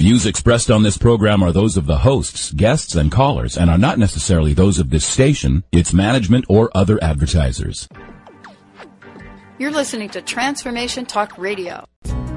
views expressed on this program are those of the hosts, guests, and callers, and are not necessarily those of this station, its management, or other advertisers. You're listening to Transformation Talk Radio.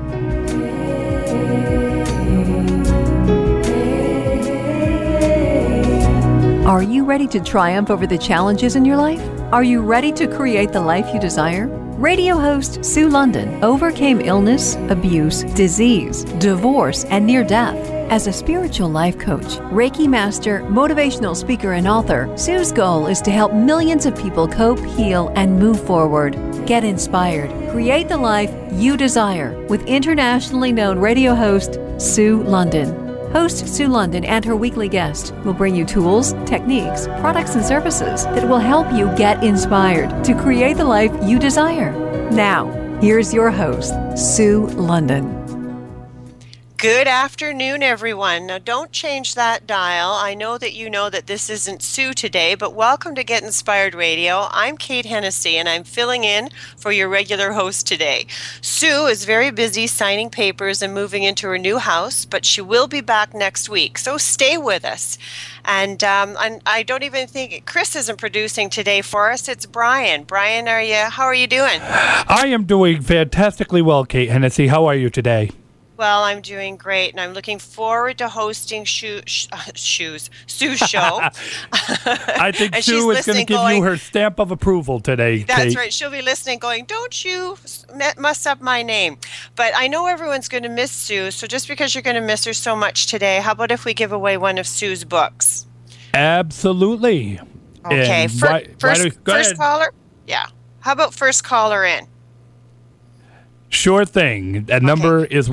Are you ready to triumph over the challenges in your life? Are you ready to create the life you desire? Radio host Sue London overcame illness, abuse, disease, divorce, and near death. As a spiritual life coach, Reiki master, motivational speaker, and author, Sue's goal is to help millions of people cope, heal, and move forward. Get inspired. Create the life you desire with internationally known radio host Sue London. Host Sue London and her weekly guest will bring you tools, techniques, products, and services that will help you get inspired to create the life you desire. Now, here's your host, Sue London. Good afternoon, everyone. Now, don't change that dial. I know that this isn't Sue today, but welcome to Get Inspired Radio. I'm Kate Hennessy, and I'm filling in for your regular host today. Sue is very busy signing papers and moving into her new house, but she will be back next week, so stay with us. And I don't even think Chris isn't producing today for us. It's Brian. Brian, how are you doing? I am doing fantastically well, Kate Hennessy. How are you today? Well, I'm doing great, and I'm looking forward to hosting Sue's show. I think Sue is going to give you her stamp of approval today, That's Kate. right. She'll be listening going, don't you mess up my name. But I know everyone's going to miss Sue, so just because you're going to miss her so much today, how about if we give away one of Sue's books? Absolutely. Okay. First caller? Yeah. How about first caller in? Sure thing. That number is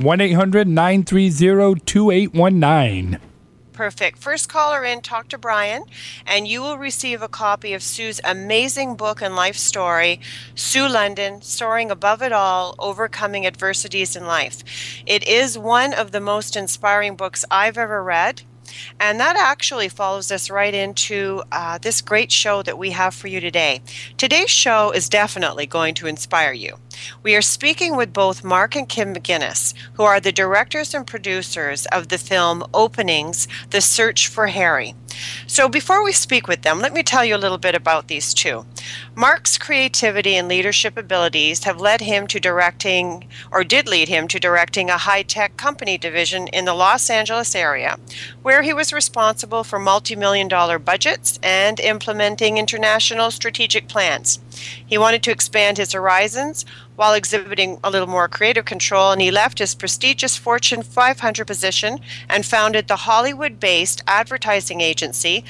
1-800-930-2819. Perfect. First caller in, talk to Brian, and you will receive a copy of Sue's amazing book and life story, Sue London, Soaring Above It All, Overcoming Adversities in Life. It is one of the most inspiring books I've ever read. And that actually follows us right into this great show that we have for you today. Today's show is definitely going to inspire you. We are speaking with both Mark and Kim McGinnis, who are the directors and producers of the film Openings, The Search for Harry. So before we speak with them, let me tell you a little bit about these two. Mark's creativity and leadership abilities have did lead him to directing a high-tech company division in the Los Angeles area, where he was responsible for multi-million-dollar budgets and implementing international strategic plans. He wanted to expand his horizons while exhibiting a little more creative control, and he left his prestigious Fortune 500 position and founded the Hollywood-based advertising agency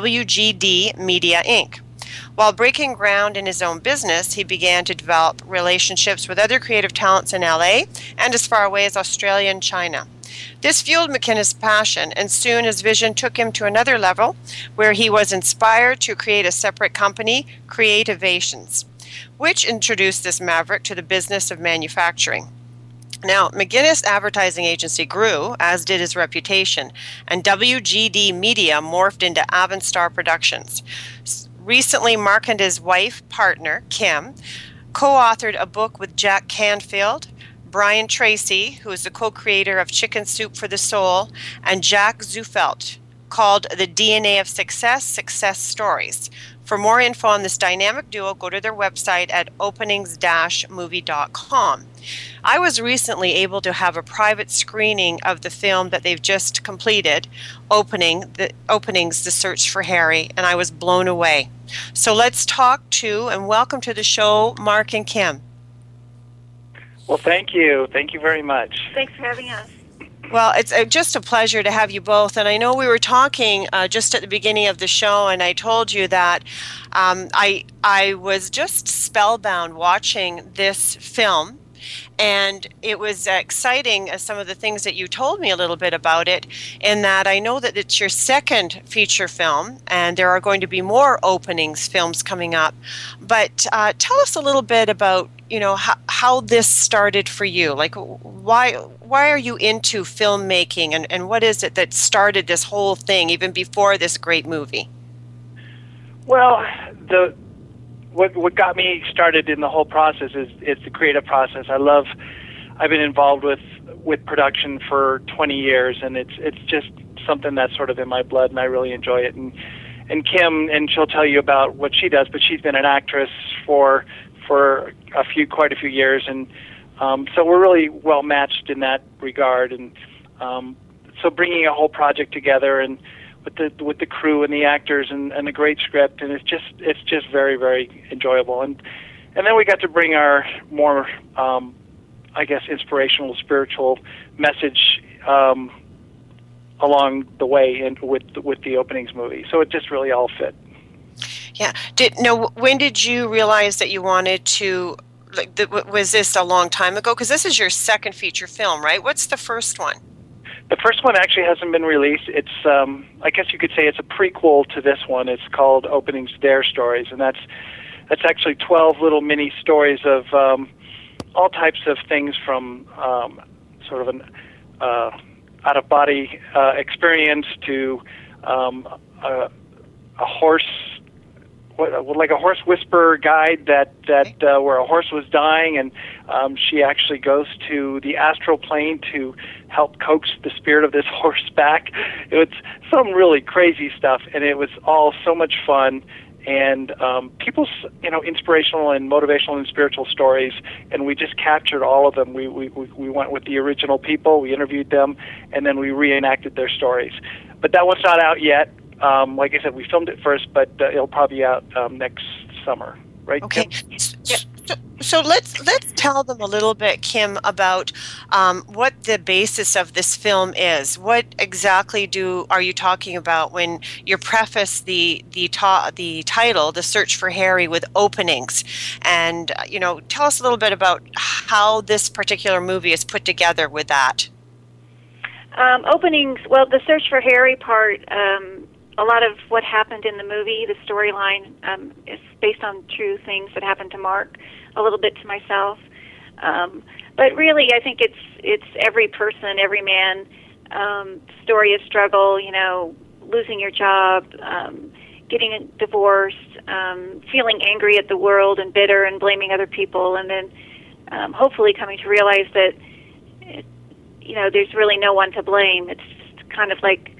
WGD Media, Inc. While breaking ground in his own business, he began to develop relationships with other creative talents in LA and as far away as Australia and China. This fueled McGinnis' passion, and soon his vision took him to another level where he was inspired to create a separate company, Creativations, which introduced this maverick to the business of manufacturing. Now, McGinnis' advertising agency grew, as did his reputation, and WGD Media morphed into Avonstar Productions. Recently, Mark and his partner, Kim, co-authored a book with Jack Canfield, Brian Tracy, who is the co-creator of Chicken Soup for the Soul, and Jack Zufelt, called The DNA of Success, Success Stories. For more info on this dynamic duo, go to their website at openings-movie.com. I was recently able to have a private screening of the film that they've just completed, Openings, The Search for Harry, and I was blown away. So let's talk to and welcome to the show, Mark and Kim. Well, thank you. Thank you very much. Thanks for having us. Well, it's just a pleasure to have you both. And I know we were talking just at the beginning of the show, and I told you that I was just spellbound watching this film. And it was exciting, some of the things that you told me a little bit about it, in that I know that it's your second feature film, and there are going to be more Openings films coming up. But tell us a little bit about, how this started for you. Like, why are you into filmmaking, and what is it that started this whole thing, even before this great movie? Well, what got me started in the whole process is the creative process. I've been involved with with production for 20 years, and it's just something that's sort of in my blood, and I really enjoy it. And Kim, and she'll tell you about what she does, but she's been an actress for quite a few years, and so we're really well matched in that regard. And so bringing a whole project together, and with the crew and the actors and a great script, and it's just very, very enjoyable. And then we got to bring our more I guess inspirational, spiritual message along the way, and with the openings movie. So it just really all fit. Yeah. When did you realize that you wanted to? Was this a long time ago? Because this is your second feature film, right? What's the first one? The first one actually hasn't been released. It's, I guess you could say it's a prequel to this one. It's called Openings Dare Stories, and that's actually 12 little mini stories of all types of things, from sort of an out-of-body experience to a horse, like a horse whisperer guide that where a horse was dying, and she actually goes to the astral plane to help coax the spirit of this horse back. It was some really crazy stuff, and it was all so much fun. And people's, inspirational and motivational and spiritual stories, and we just captured all of them. We went with the original people, we interviewed them, and then we reenacted their stories. But that one's not out yet. Like I said, we filmed it first, but it'll probably be out next summer, right? Okay. Kim? So let's tell them a little bit, Kim, about what the basis of this film is. What exactly are you talking about when you preface the title, The Search for Harry, with openings? And tell us a little bit about how this particular movie is put together with that. Openings. Well, the Search for Harry part. A lot of what happened in the movie, the storyline, is based on true things that happened to Mark, a little bit to myself. But really, I think it's every person, every man, story of struggle, losing your job, getting a divorce, feeling angry at the world and bitter and blaming other people, and then hopefully coming to realize that, there's really no one to blame. It's kind of like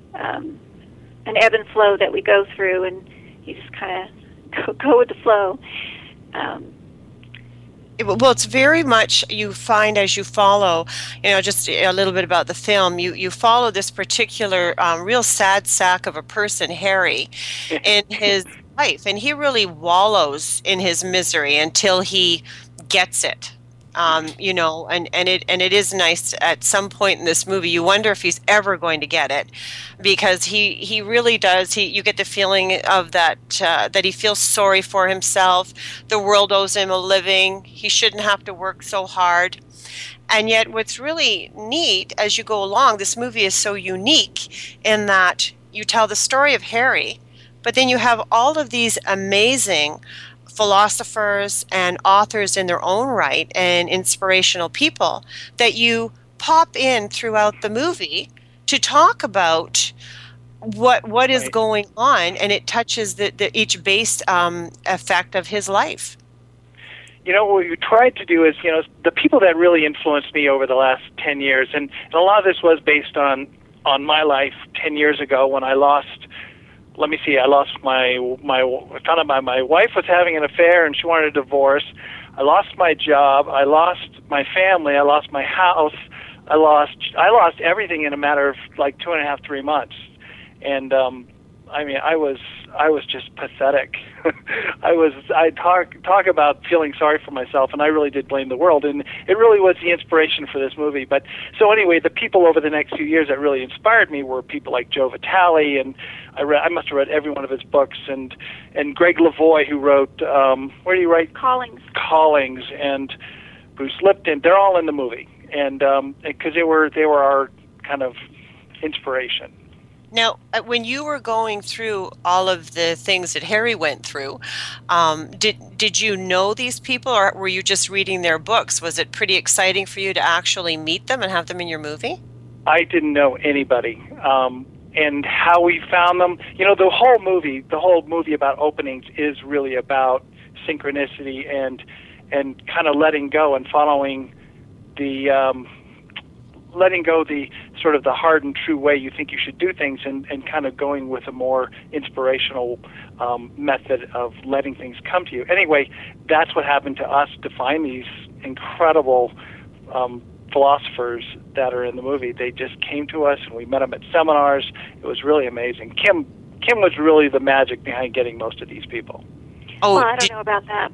an ebb and flow that we go through, and you just kind of go with the flow. Well, it's very much, you find as you follow, just a little bit about the film, you follow this particular real sad sack of a person, Harry, in his life, and he really wallows in his misery until he gets it. And it is nice at some point in this movie. You wonder if he's ever going to get it, because he really does. You get the feeling of that he feels sorry for himself. The world owes him a living. He shouldn't have to work so hard. And yet, what's really neat as you go along, this movie is so unique in that you tell the story of Harry, but then you have all of these amazing philosophers and authors in their own right, and inspirational people that you pop in throughout the movie to talk about what is going on, and it touches each base effect of his life. What we tried to do is, the people that really influenced me over the last 10 years, and a lot of this was based on my life 10 years ago when I lost. Let me see. I lost I found out my wife was having an affair and she wanted a divorce. I lost my job. I lost my family. I lost my house. I lost everything in a matter of like 2.5, 3 months. And I was just pathetic. I talk about feeling sorry for myself, and I really did blame the world, and it really was the inspiration for this movie. But so anyway, the people over the next few years that really inspired me were people like Joe Vitale, and I must have read every one of his books, and Greg Lavoie, who wrote where do you write? Callings, and Bruce Lipton. They're all in the movie, and because they were our kind of inspiration. Now, when you were going through all of the things that Harry went through, did you know these people, or were you just reading their books? Was it pretty exciting for you to actually meet them and have them in your movie? I didn't know anybody. And how we found them, the whole movie about openings is really about synchronicity and kind of letting go and following the letting go the sort of the hard and true way you think you should do things, and kind of going with a more inspirational method of letting things come to you. Anyway, that's what happened to us to find these incredible philosophers that are in the movie. They just came to us, and we met them at seminars. It was really amazing. Kim was really the magic behind getting most of these people. Oh, well, I don't know about that.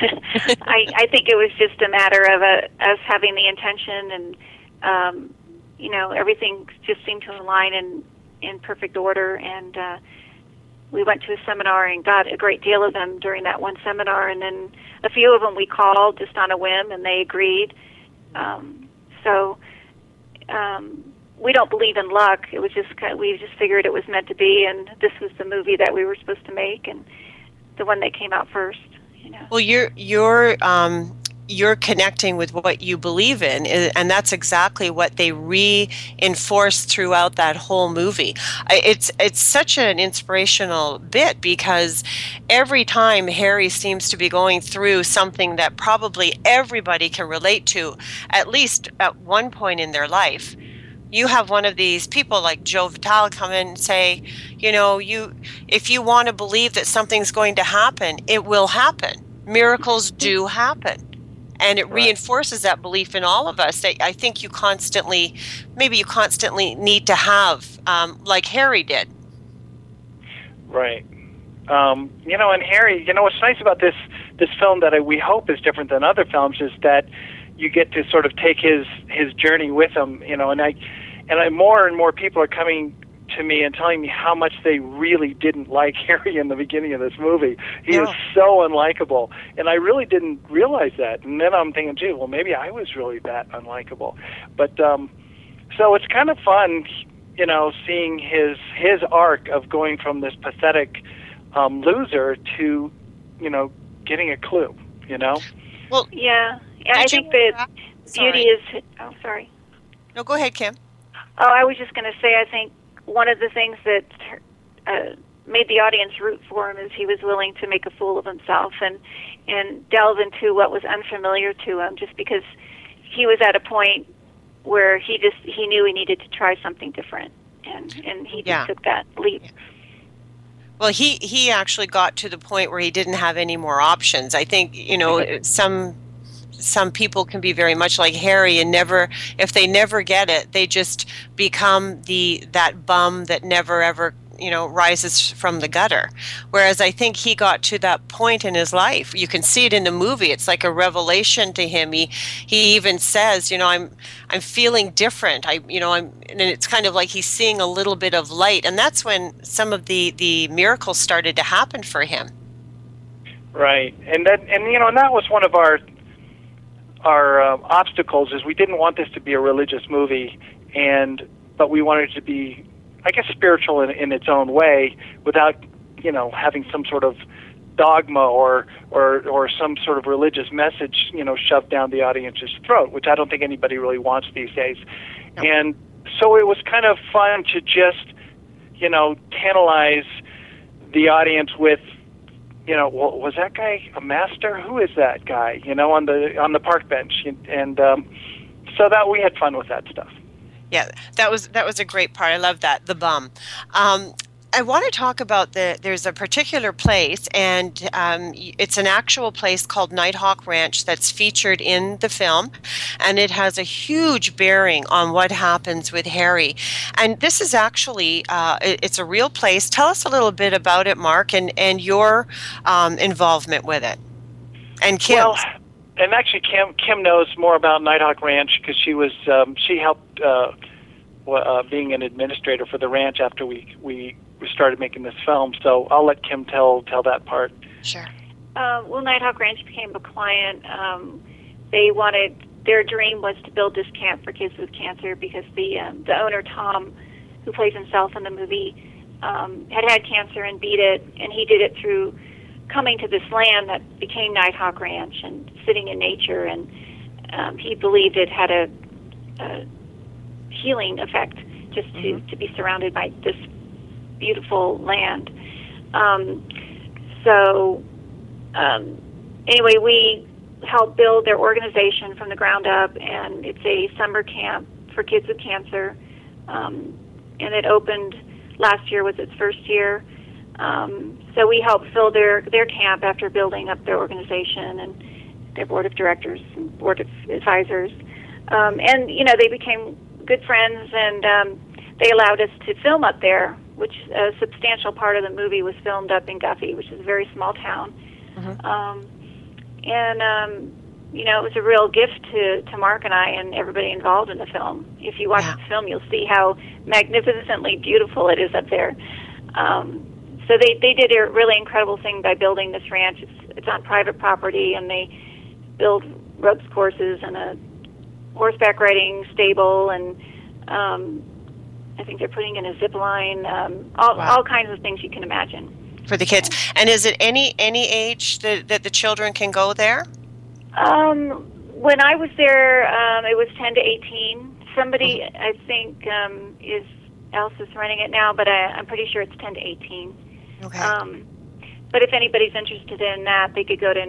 I think it was just a matter of us having the intention, and everything just seemed to align in perfect order. And we went to a seminar and got a great deal of them during that one seminar. And then a few of them we called just on a whim, and they agreed. So we don't believe in luck. It was just we just figured it was meant to be, and this was the movie that we were supposed to make, and the one that came out first. Well, you're connecting with what you believe in, and that's exactly what they reinforce throughout that whole movie. It's such an inspirational bit, because every time Harry seems to be going through something that probably everybody can relate to, at least at one point in their life, you have one of these people like Joe Vitale come in and say, if you want to believe that something's going to happen, it will happen. Miracles do happen. And it reinforces that belief in all of us that I think you constantly need to have, like Harry did. Right. And Harry, what's nice about this film that we hope is different than other films is that you get to sort of take his journey with him, and more and more people are coming to me and telling me how much they really didn't like Harry in the beginning of this movie. He is so unlikable, and I really didn't realize that. And then I'm thinking, gee, well, maybe I was really that unlikable. But so it's kind of fun, seeing his arc of going from this pathetic loser to, getting a clue. Well, yeah. I think that beauty is. Oh, sorry. No, go ahead, Kim. Oh, I was just going to say, I think one of the things that made the audience root for him is he was willing to make a fool of himself and delve into what was unfamiliar to him, just because he was at a point where he knew he needed to try something different, and he just took that leap. Well, he actually got to the point where he didn't have any more options. I think, some people can be very much like Harry, and if they never get it, they just become that bum that never ever rises from the gutter. Whereas I think he got to that point in his life. You can see it in the movie. It's like a revelation to him. He even says, I'm feeling different. And it's kind of like he's seeing a little bit of light, and that's when some of the miracles started to happen for him. Right, and that was one of our obstacles, is we didn't want this to be a religious movie, but we wanted it to be, I guess, spiritual in its own way, without having some sort of dogma or some sort of religious message shoved down the audience's throat, which I don't think anybody really wants these days. No. And so it was kind of fun to just tantalize the audience with, well, was that guy a master? Who is that guy? On the park bench, and so that we had fun with that stuff. Yeah, that was a great part. I love that, the bum. I want to talk about there's a particular place, and it's an actual place called Nighthawk Ranch that's featured in the film, and it has a huge bearing on what happens with Harry. And this is actually, it's a real place. Tell us a little bit about it, Mark, and your involvement with it. And Kim. Well, and actually, Kim knows more about Nighthawk Ranch, because she helped being an administrator for the ranch after we started making this film. So I'll let Kim tell that part. Sure. Well, Nighthawk Ranch became a client. Their dream was to build this camp for kids with cancer, because the owner, Tom, who plays himself in the movie, had cancer and beat it, and he did it through coming to this land that became Nighthawk Ranch and sitting in nature, and he believed it had a healing effect just to be surrounded by this beautiful land. Anyway, we helped build their organization from the ground up, and it's a summer camp for kids with cancer, and it opened last year, was its first year. So we helped fill their camp after building up their organization and their board of directors and board of advisors. And, you know, they became good friends, and they allowed us to film up there, which a substantial part of the movie was filmed up in Guffey, which is a very small town. You know, it was a real gift to Mark and I and everybody involved in the film. If you watch the film, you'll see how magnificently beautiful it is up there. So they did a really incredible thing by building this ranch. It's on private property, and they build ropes courses and a horseback riding stable, and I think they're putting in a zip line, all kinds of things you can imagine. For the kids. And is it any age that the children can go there? When I was there, it was 10 to 18. Somebody, I think, else is running it now, but I'm pretty sure it's 10 to 18. Okay. But if anybody's interested in that, they could go to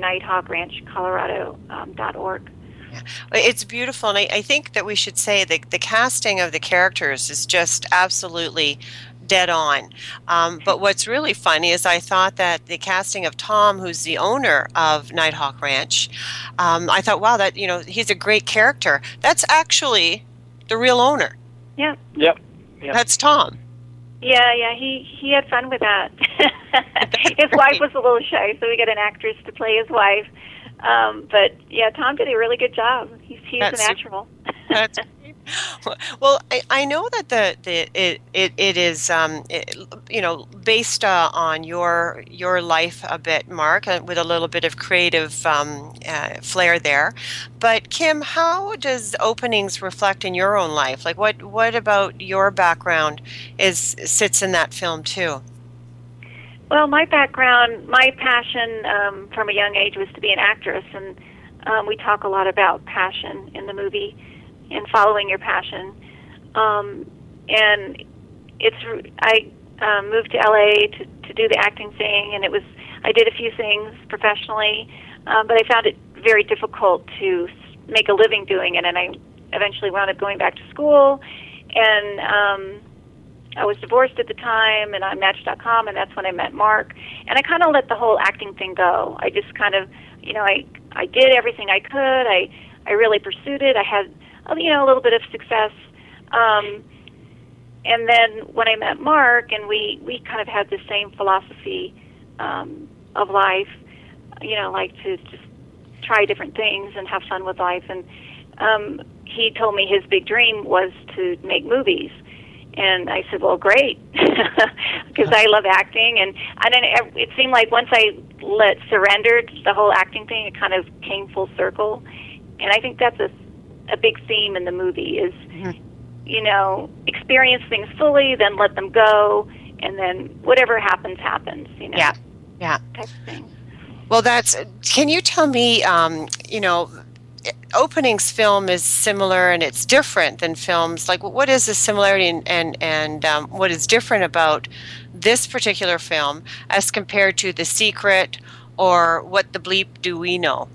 NighthawkRanchColorado.org. Yeah. It's beautiful, and I think that we should say that the casting of the characters is just absolutely dead on. But what's really funny is I thought that the casting of Tom, who's the owner of Nighthawk Ranch, I thought, wow, that, you know, he's a great character. That's actually the real owner. Yeah. Yep. That's Tom. Yeah, he had fun with that. His wife was a little shy, so we got an actress to play his wife. But yeah, Tom did a really good job. He's a natural. That's well, I know that it is you know, based on your life a bit, Mark, with a little bit of creative flair there. But Kim, how does openings reflect in your own life? Like, what about your background sits in that film too? Well, my background, my passion from a young age was to be an actress, and we talk a lot about passion in the movie and following your passion. And I moved to LA to do the acting thing, and I did a few things professionally, but I found it very difficult to make a living doing it, and I eventually wound up going back to school, and I was divorced at the time, and on Match.com, and that's when I met Mark. And I kind of let the whole acting thing go. I just kind of, you know, I did everything I could. I really pursued it. I had, you know, a little bit of success. And then when I met Mark, and we kind of had the same philosophy of life, you know, like to just try different things and have fun with life. And he told me his big dream was to make movies. And I said, well, great, because I love acting. And it seemed like once I surrendered the whole acting thing, it kind of came full circle. And I think that's a big theme in the movie is, you know, experience things fully, then let them go, and then whatever happens, happens, you know. Yeah. Type of thing. Well, can you tell me, you know, openings film is similar and it's different than films. Like, what is the similarity and what is different about this particular film as compared to The Secret or What the Bleep Do We Know?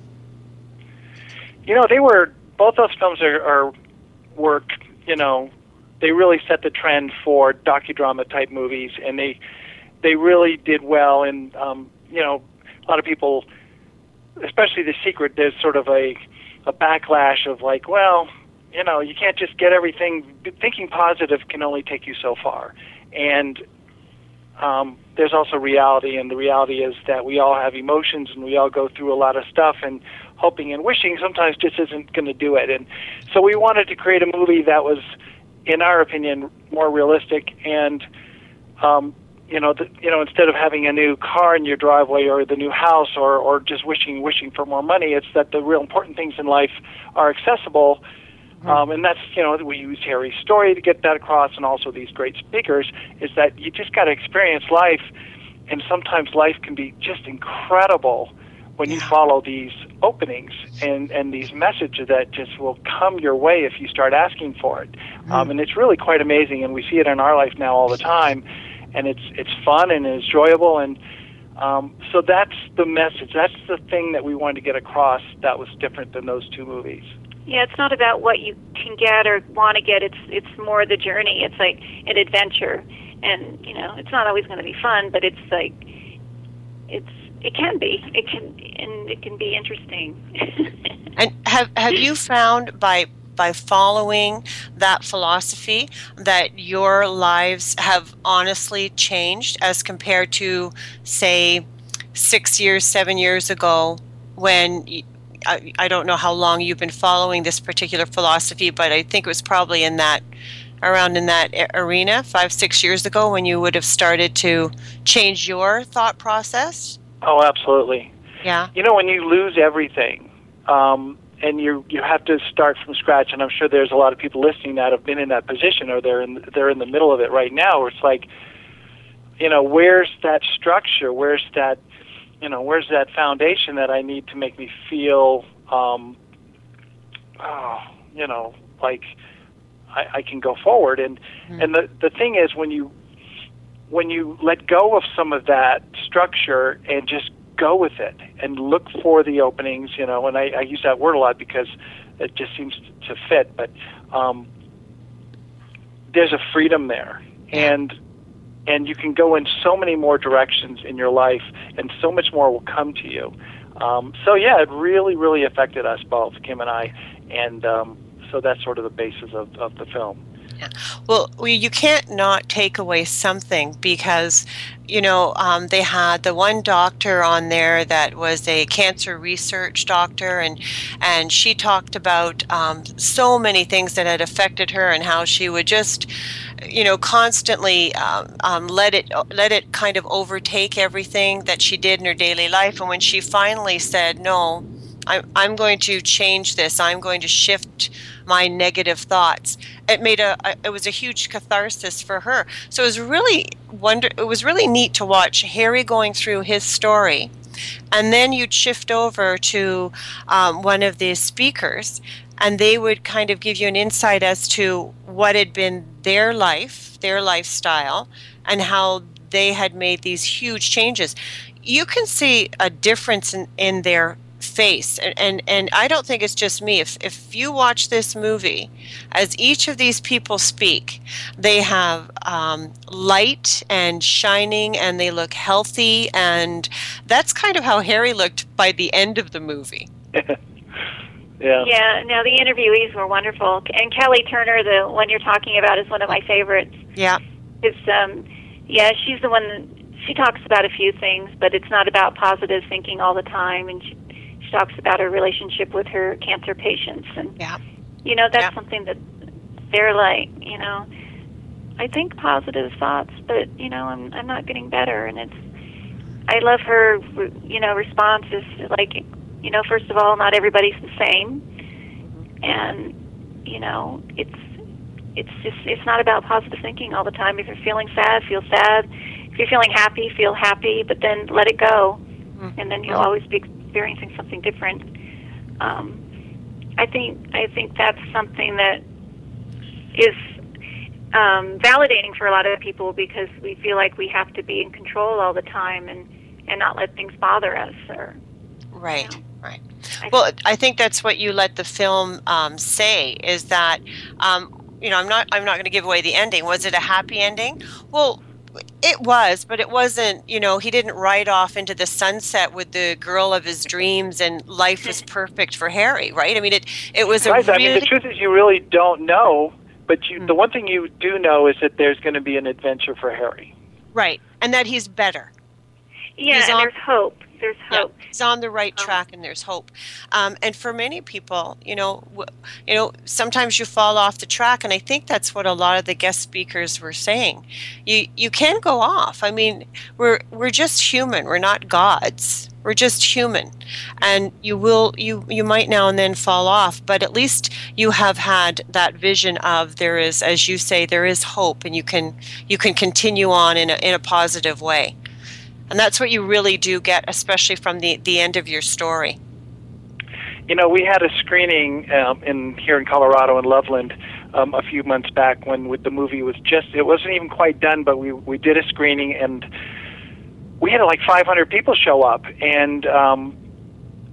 You know, both those films were, you know, they really set the trend for docudrama type movies, and they really did well. And you know, a lot of people, especially The Secret, there's sort of a backlash of like, well, you know, you can't just get everything. Thinking positive can only take you so far. And there's also reality, and the reality is that we all have emotions and we all go through a lot of stuff, and hoping and wishing sometimes just isn't going to do it. And so we wanted to create a movie that was, in our opinion, more realistic and you know, instead of having a new car in your driveway or the new house or just wishing for more money, it's that the real important things in life are accessible. And that's, you know, we use Harry's story to get that across, and also these great speakers, is that you just got to experience life, and sometimes life can be just incredible when you follow these openings and these messages that just will come your way if you start asking for it. And it's really quite amazing, and we see it in our life now all the time. And it's fun and it's enjoyable, and so that's the message. That's the thing that we wanted to get across that was different than those two movies. Yeah, it's not about what you can get or want to get. It's more the journey. It's like an adventure, and it's not always going to be fun, but it's like it can be. It can be interesting. And have you found by following that philosophy that your lives have honestly changed as compared to, say, 6 years, 7 years ago, when I don't know how long you've been following this particular philosophy, but I think it was probably around in that arena 5-6 years ago when you would have started to change your thought process? Oh, absolutely. Yeah. When you lose everything, and you have to start from scratch, and I'm sure there's a lot of people listening that have been in that position, or they're in the middle of it right now, where it's like, where's that structure? Where's that foundation that I need to make me feel, like I can go forward. And the thing is, when you let go of some of that structure and just go with it and look for the openings, and I use that word a lot because it just seems to fit, but there's a freedom there, and you can go in so many more directions in your life, and so much more will come to you. So yeah, it really, really affected us both, Kim and I, and so that's sort of the basis of the film. Yeah. Well, you can't not take away something, because they had the one doctor on there that was a cancer research doctor, and she talked about so many things that had affected her, and how she would just constantly let it kind of overtake everything that she did in her daily life. And when she finally said, no, I'm going to change this, I'm going to shift my negative thoughts, it was a huge catharsis for her. So it was really neat to watch Harry going through his story, and then you'd shift over to one of the speakers, and they would kind of give you an insight as to what had been their life, their lifestyle, and how they had made these huge changes. You can see a difference in their face, and I don't think it's just me. If you watch this movie, as each of these people speak, they have light and shining, and they look healthy, and that's kind of how Harry looked by the end of the movie. Yeah. Yeah. No, the interviewees were wonderful, and Kelly Turner, the one you're talking about, is one of my favorites. Yeah. It's she's the one. She talks about a few things, but it's not about positive thinking all the time, and she talks about her relationship with her cancer patients, and that's something that they're like, I think positive thoughts, but I'm not getting better, and I love her response is like, first of all, not everybody's the same, and it's not about positive thinking all the time. If you're feeling sad, feel sad. If you're feeling happy, feel happy, but then let it go, and then you'll always be experiencing something different. I think that's something that is validating for a lot of people, because we feel like we have to be in control all the time and not let things bother us. Right. Right. Well, I think that's what you let the film say, is that I'm not going to give away the ending. Was it a happy ending? Well, it was, but it wasn't, he didn't ride off into the sunset with the girl of his dreams and life was perfect for Harry, right? I mean, it was right. a really... I mean, the truth is you really don't know, but the one thing you do know is that there's going to be an adventure for Harry. Right, and that he's better. Yeah, and there's hope. There's hope. Yeah, he's on the right track, and there's hope. And for many people, sometimes you fall off the track, and I think that's what a lot of the guest speakers were saying. You can go off. I mean, we're just human. We're not gods. We're just human, and you might now and then fall off, but at least you have had that vision of there is, as you say, there is hope, and you can continue on in a positive way. And that's what you really do get, especially from the end of your story. We had a screening here in Colorado in Loveland a few months back when the movie was it wasn't even quite done, but we did a screening, and we had like 500 people show up, and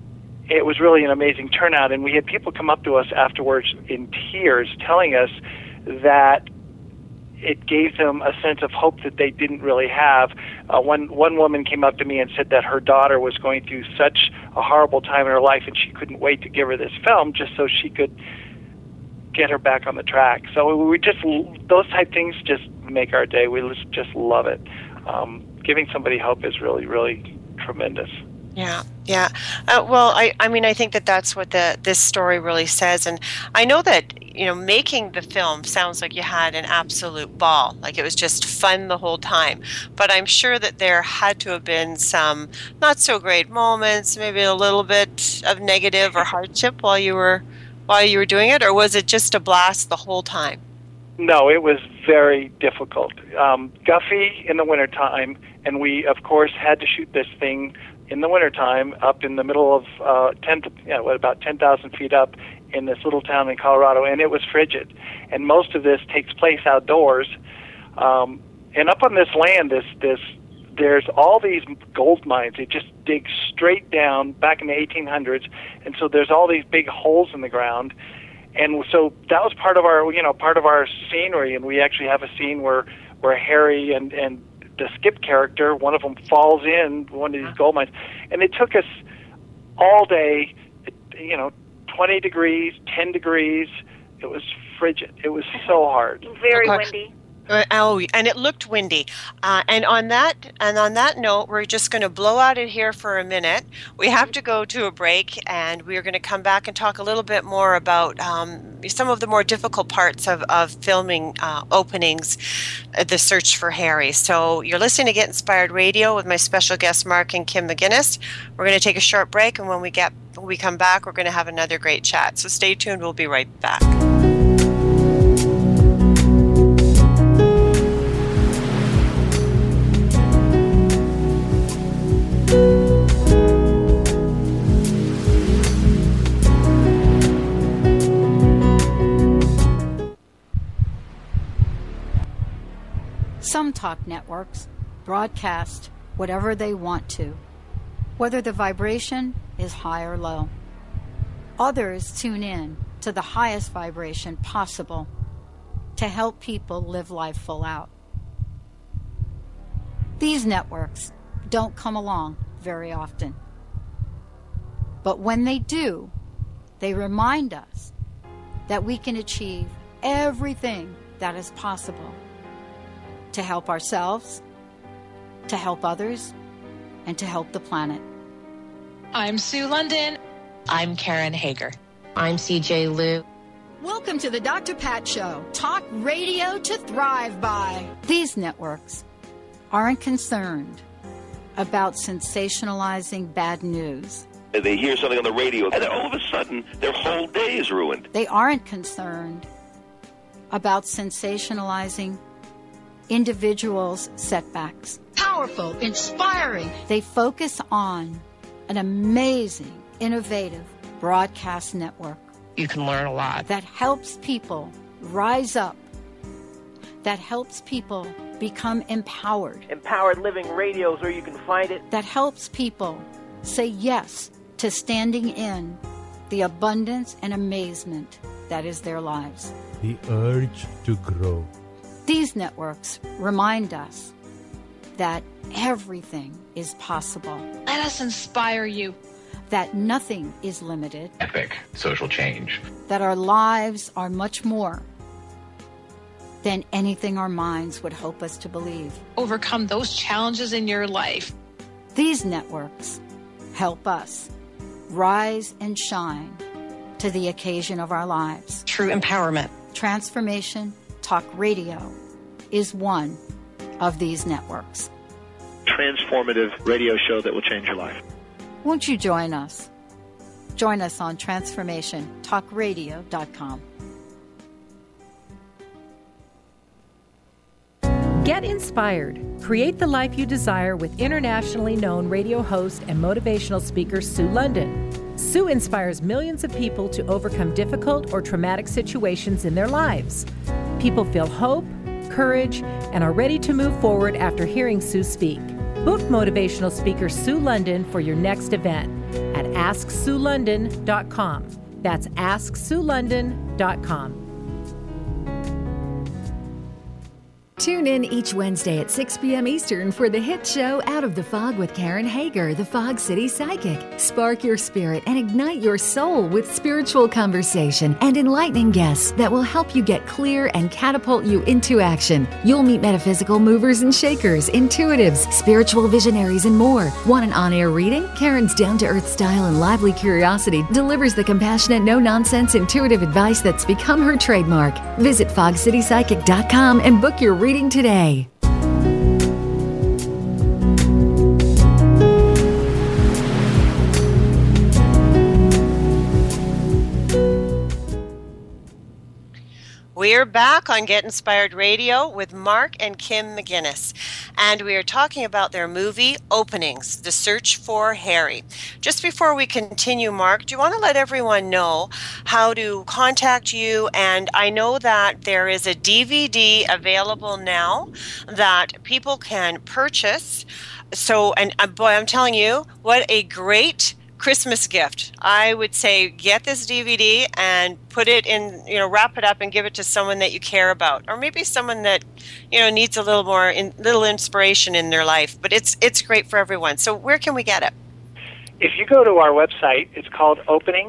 it was really an amazing turnout, and we had people come up to us afterwards in tears telling us that it gave them a sense of hope that they didn't really have. One woman came up to me and said that her daughter was going through such a horrible time in her life, and she couldn't wait to give her this film just so she could get her back on the track. So we just, those type things just make our day. We just love it. Giving somebody hope is really, really tremendous. Yeah, yeah. Well, I mean, I think that that's what this story really says. And I know that, making the film sounds like you had an absolute ball. Like it was just fun the whole time. But I'm sure that there had to have been some not so great moments, maybe a little bit of negative or hardship while you were doing it, or was it just a blast the whole time? No, it was very difficult. Guffey in the wintertime, and we, of course, had to shoot this thing in the wintertime up in the middle of about 10,000 feet up in this little town in Colorado, and it was frigid. And most of this takes place outdoors. And up on this land, there's all these gold mines. It just digs straight down back in the 1800s, and so there's all these big holes in the ground. And so that was part of our scenery, and we actually have a scene where Harry and the Skip character, one of them falls in one of these gold mines, and it took us all day, 20 degrees, 10 degrees. It was frigid. It was so hard. Very windy. And it looked windy. And on that note, we're just going to blow out of here for a minute. We have to go to a break, and we're going to come back and talk a little bit more about some of the more difficult parts of filming openings, the search for Harry. So you're listening to Get Inspired Radio with my special guests, Mark and Kim McGinnis. We're going to take a short break, and when we come back, we're going to have another great chat. So stay tuned. We'll be right back. Some talk networks broadcast whatever they want to, whether the vibration is high or low. Others tune in to the highest vibration possible to help people live life full out. These networks don't come along very often. But when they do, they remind us that we can achieve everything that is possible to help ourselves, to help others, and to help the planet. I'm Sue London. I'm Karen Hager. I'm CJ Liu. Welcome to the Dr. Pat Show, talk radio to thrive by. These networks aren't concerned about sensationalizing bad news. They hear something on the radio, and then all of a sudden, their whole day is ruined. They aren't concerned about sensationalizing individuals' setbacks. Powerful, inspiring. They focus on an amazing, innovative broadcast network. You can learn a lot. That helps people rise up. That helps people become empowered. Empowered Living Radio is where you can find it. That helps people say yes to standing in the abundance and amazement that is their lives. The urge to grow. These networks remind us that everything is possible. Let us inspire you. That nothing is limited. Epic social change. That our lives are much more than anything our minds would hope us to believe. Overcome those challenges in your life. These networks help us rise and shine to the occasion of our lives. True empowerment. Transformation Talk Radio is one of these networks. Transformative radio show that will change your life. Won't you join us? Join us on TransformationTalkRadio.com. Get inspired. Create the life you desire with internationally known radio host and motivational speaker Sue London. Sue inspires millions of people to overcome difficult or traumatic situations in their lives. People feel hope, courage, and are ready to move forward after hearing Sue speak. Book motivational speaker Sue London for your next event at AskSueLondon.com. That's AskSueLondon.com. Tune in each Wednesday at 6 p.m. Eastern for the hit show Out of the Fog with Karen Hager, the Fog City Psychic. Spark your spirit and ignite your soul with spiritual conversation and enlightening guests that will help you get clear and catapult you into action. You'll meet metaphysical movers and shakers, intuitives, spiritual visionaries, and more. Want an on-air reading? Karen's down-to-earth style and lively curiosity delivers the compassionate, no-nonsense, intuitive advice that's become her trademark. Visit fogcitypsychic.com and book your reading today. We're back on Get Inspired Radio with Mark and Kim McGinnis, and we are talking about their movie Openings, The Search for Harry. Just before we continue, Mark, do you want to let everyone know how to contact you? And I know that there is a DVD available now that people can purchase. So, and boy, I'm telling you, what a great Christmas gift. I would say get this DVD and put it in, wrap it up and give it to someone that you care about, or maybe someone that, needs a little more, little inspiration in their life. But it's great for everyone. So where can we get it? If you go to our website, it's called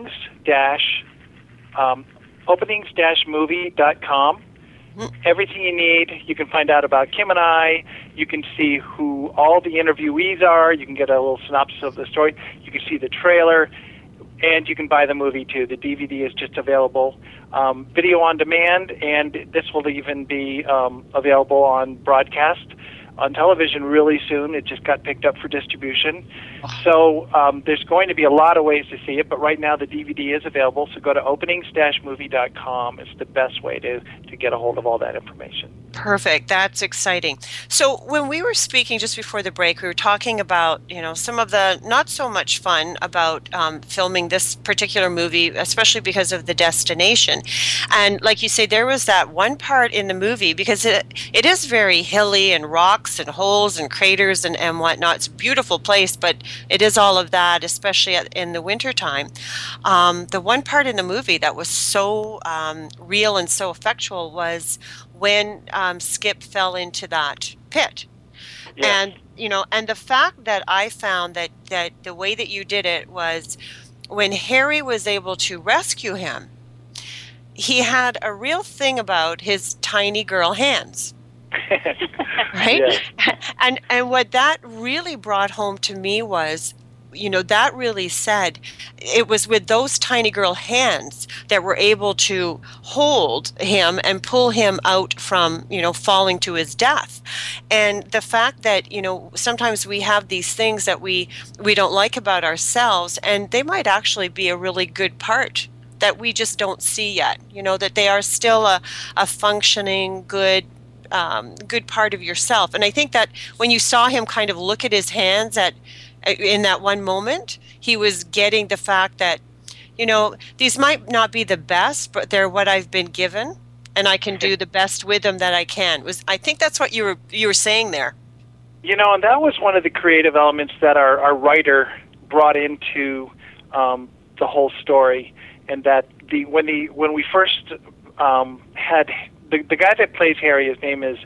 openings-movie.com. Everything you need. You can find out about Kim and I. You can see who all the interviewees are. You can get a little synopsis of the story. You can see the trailer, and you can buy the movie too. The DVD is just available, video on demand, and this will even be available on broadcast on television really soon. It just got picked up for distribution. So there's going to be a lot of ways to see it, but right now the DVD is available, so go to openings-movie.com. It's the best way to get a hold of all that information. Perfect. That's exciting. So when we were speaking just before the break, we were talking about, some of the not so much fun about filming this particular movie, especially because of the destination. And like you say, there was that one part in the movie, because it is very hilly and rocks and holes and craters and whatnot. It's a beautiful place, but it is all of that, especially in the wintertime. The one part in the movie that was so real and so effectual was when Skip fell into that pit. Yes. And, and the fact that I found that the way that you did it was when Harry was able to rescue him, he had a real thing about his tiny girl hands. Right? Yes. And what that really brought home to me was, that really said it was with those tiny girl hands that were able to hold him and pull him out from, falling to his death. And the fact that, sometimes we have these things that we don't like about ourselves, and they might actually be a really good part that we just don't see yet, that they are still a functioning, good part of yourself. And I think that when you saw him kind of look at his hands in that one moment, he was getting the fact that, these might not be the best, but they're what I've been given, and I can do the best with them that I can. I think that's what you were saying there. And that was one of the creative elements that our writer brought into the whole story, and that when we first had the guy that plays Harry, his name is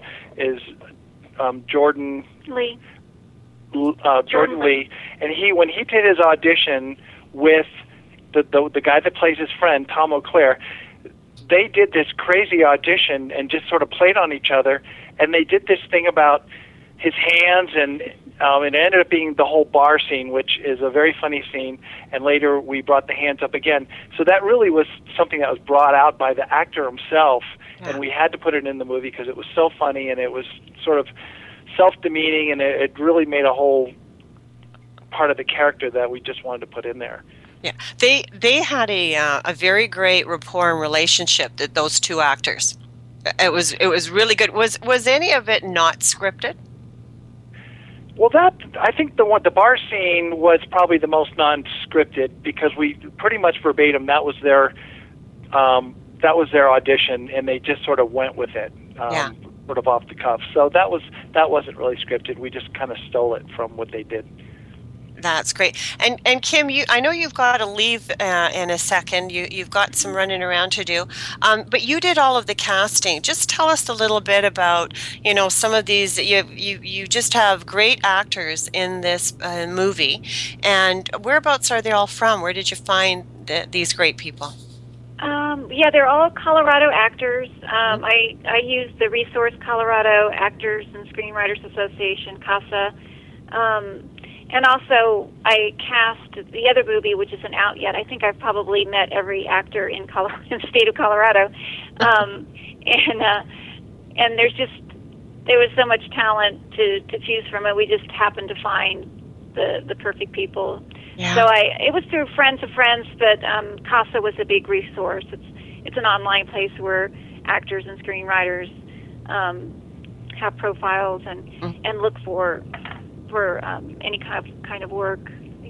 Jordan Lee. Jordan Lee, and when he did his audition with the guy that plays his friend, Tom O'Clair, they did this crazy audition and just sort of played on each other, and they did this thing about his hands, and it ended up being the whole bar scene, which is a very funny scene, and later we brought the hands up again. So that really was something that was brought out by the actor himself, and we had to put it in the movie because it was so funny, and it was sort of self-demeaning, and it really made a whole part of the character that we just wanted to put in there. Yeah, they had a very great rapport and relationship, those two actors. It was really good. Was any of it not scripted? Well, I think the bar scene was probably the most non-scripted, because we pretty much verbatim that was their audition, and they just sort of went with it. Sort of off the cuff. So that wasn't really scripted. We just kind of stole it from what they did. That's great. And Kim, I know you've got to leave in a second. You've got some running around to do. But you did all of the casting. Just tell us a little bit about, some of these. You just have great actors in this movie. And whereabouts are they all from? Where did you find these great people? They're all Colorado actors. I use the Resource Colorado Actors and Screenwriters Association, CASA. And also, I cast the other movie, which isn't out yet. I think I've probably met every actor in the state of Colorado. And there was so much talent to choose from, and we just happened to find the perfect people. Yeah. So it was through friends of friends, but CASA was a big resource. It's an online place where actors and screenwriters have profiles and look for any kind of work,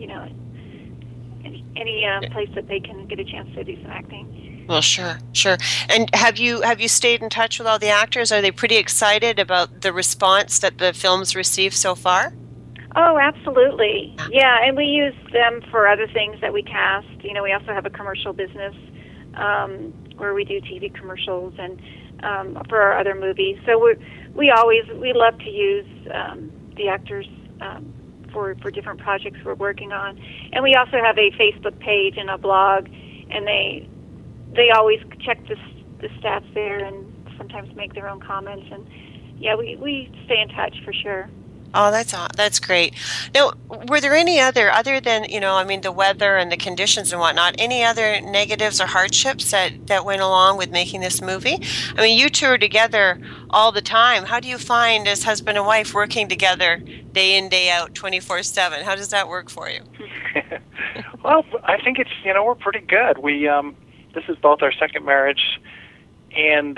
any place that they can get a chance to do some acting. Well, sure. And have you stayed in touch with all the actors? Are they pretty excited about the response that the film's received so far? Oh, absolutely. Yeah, and we use them for other things that we cast. We also have a commercial business where we do TV commercials and for our other movies. So we love to use the actors for different projects we're working on. And we also have a Facebook page and a blog, and they always check the stats there and sometimes make their own comments. And yeah, we stay in touch for sure. Oh, that's great. Now, were there any other than, the weather and the conditions and whatnot, any other negatives or hardships that went along with making this movie? I mean, you two are together all the time. How do you find, as husband and wife, working together day in, day out, 24/7? How does that work for you? Well, I think it's, we're pretty good. We, this is both our second marriage, and,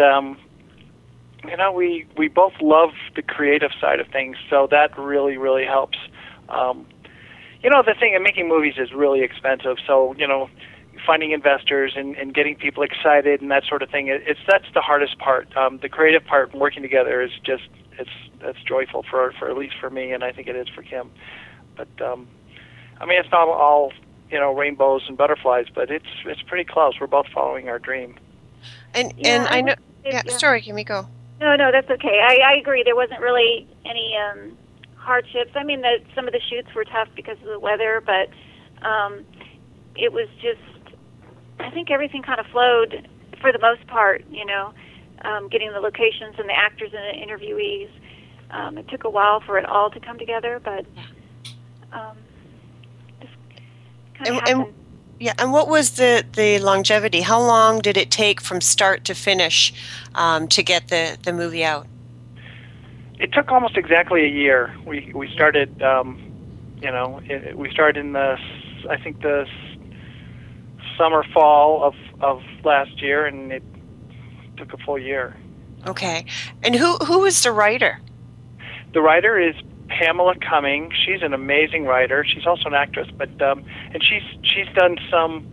we both love the creative side of things, so that really, really helps. The thing of making movies is really expensive, so, finding investors and getting people excited and that sort of thing, that's the hardest part. The creative part, working together, is just, that's joyful for at least for me, and I think it is for Kim. But, it's not all, rainbows and butterflies, but it's pretty close. We're both following our dream. And I know, sorry, Kimmy, go. No, that's okay. I agree. There wasn't really any hardships. I mean, some of the shoots were tough because of the weather, but it was just, I think everything kind of flowed for the most part, getting the locations and the actors and the interviewees. It took a while for it all to come together, but just kind of happened. And what was the longevity? How long did it take from start to finish to get the movie out? It took almost exactly a year. We started, we started in the summer, fall of last year, and it took a full year. Okay. And who was the writer? The writer is Pamela Cumming. She's an amazing writer. She's also an actress, but and she's done some.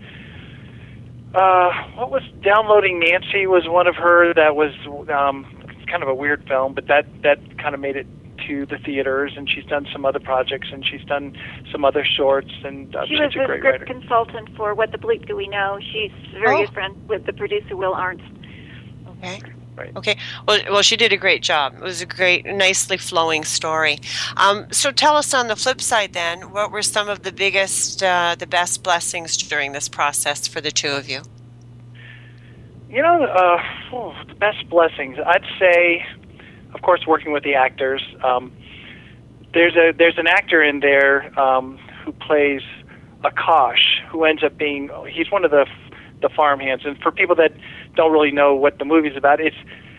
What was Downloading Nancy was one of her that was kind of a weird film, but that kind of made it to the theaters. And she's done some other projects, and she's done some other shorts. And she's a great script consultant for What the Bleep Do We Know. She's very good friend with the producer Will Arndt. Okay. Right. Okay. Well, she did a great job. It was a great, nicely flowing story. So tell us on the flip side then, what were some of the biggest, the best blessings during this process for the two of you? The best blessings, I'd say, of course, working with the actors. There's an actor in there who plays Akash, who ends up being, he's one of the farmhands. And for people that don't really know what the movie's about, it's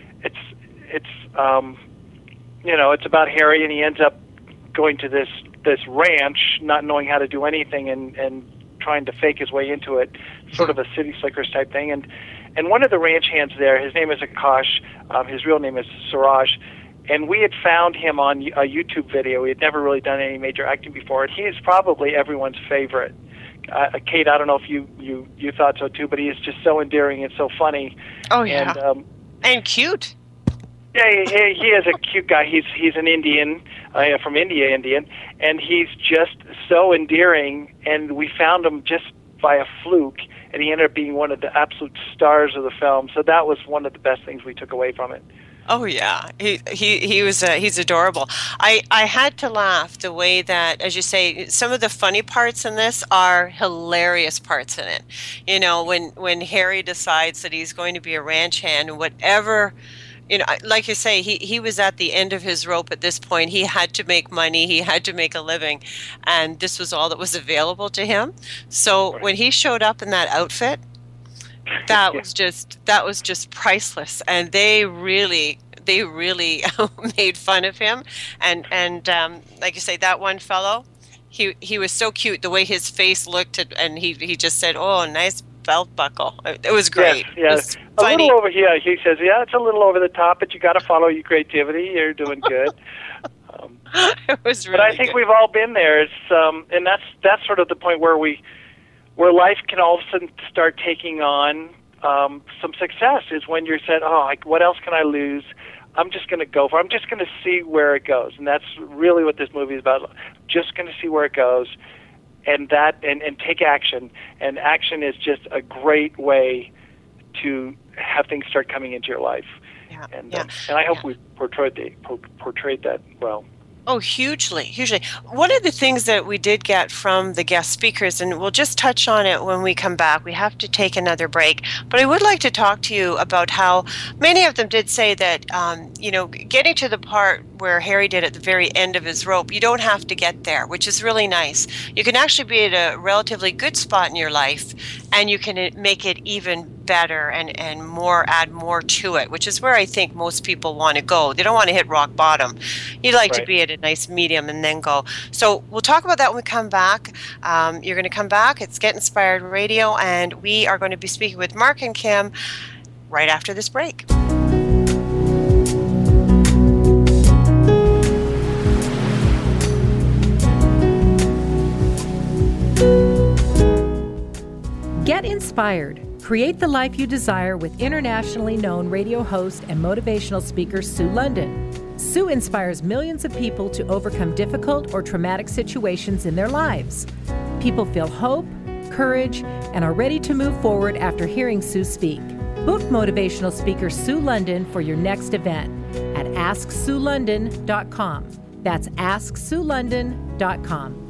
about Harry, and he ends up going to this ranch, not knowing how to do anything, and trying to fake his way into it, sort of a City Slickers type thing. And one of the ranch hands there, his name is Akash, his real name is Suraj, and we had found him on a YouTube video. He had never really done any major acting before, and he is probably everyone's favorite. Kate, I don't know if you thought so too, but he is just so endearing and so funny. Oh yeah, and cute. Yeah, he is a cute guy. He's an Indian, from India, and he's just so endearing. And we found him just by a fluke, and he ended up being one of the absolute stars of the film. So that was one of the best things we took away from it. Oh yeah, he's adorable. I had to laugh the way that, as you say, some of the funny parts in this are hilarious parts in it. You know, when Harry decides that he's going to be a ranch hand, and whatever, you know, like you say, he was at the end of his rope at this point. He had to make money, he had to make a living, and this was all that was available to him. So when he showed up in that outfit, that was just priceless, and they really made fun of him, and like you say, that one fellow, he was so cute, the way his face looked, and he just said, "Oh, nice belt buckle." It was great. Yes. A little over here. He says, "Yeah, it's a little over the top, but you got to follow your creativity. You're doing good." It was really. But I think good. We've all been there. It's and that's sort of the point where life can all of a sudden start taking on some success, is when you're said, what else can I lose? I'm just going to go for it. I'm just going to see where it goes. And that's really what this movie is about. Just going to see where it goes, and take action. And action is just a great way to have things start coming into your life. Yeah. And I hope we portrayed that well. Oh, hugely, hugely. One of the things that we did get from the guest speakers, and we'll just touch on it when we come back, we have to take another break, but I would like to talk to you about how many of them did say that, getting to the part where Harry did at the very end of his rope, you don't have to get there, which is really nice. You can actually be at a relatively good spot in your life, and you can make it even better and add more to it, which is where I think most people want to go. They don't want to hit rock bottom. You'd like to be at a nice medium and then go. So we'll talk about that when we come back. You're going to come back. It's Get Inspired Radio, and we are going to be speaking with Mark and Kim right after this break. Get inspired. Create the life you desire with internationally known radio host and motivational speaker Sue London. Sue inspires millions of people to overcome difficult or traumatic situations in their lives. People feel hope, courage, and are ready to move forward after hearing Sue speak. Book motivational speaker Sue London for your next event at AskSueLondon.com. That's AskSueLondon.com.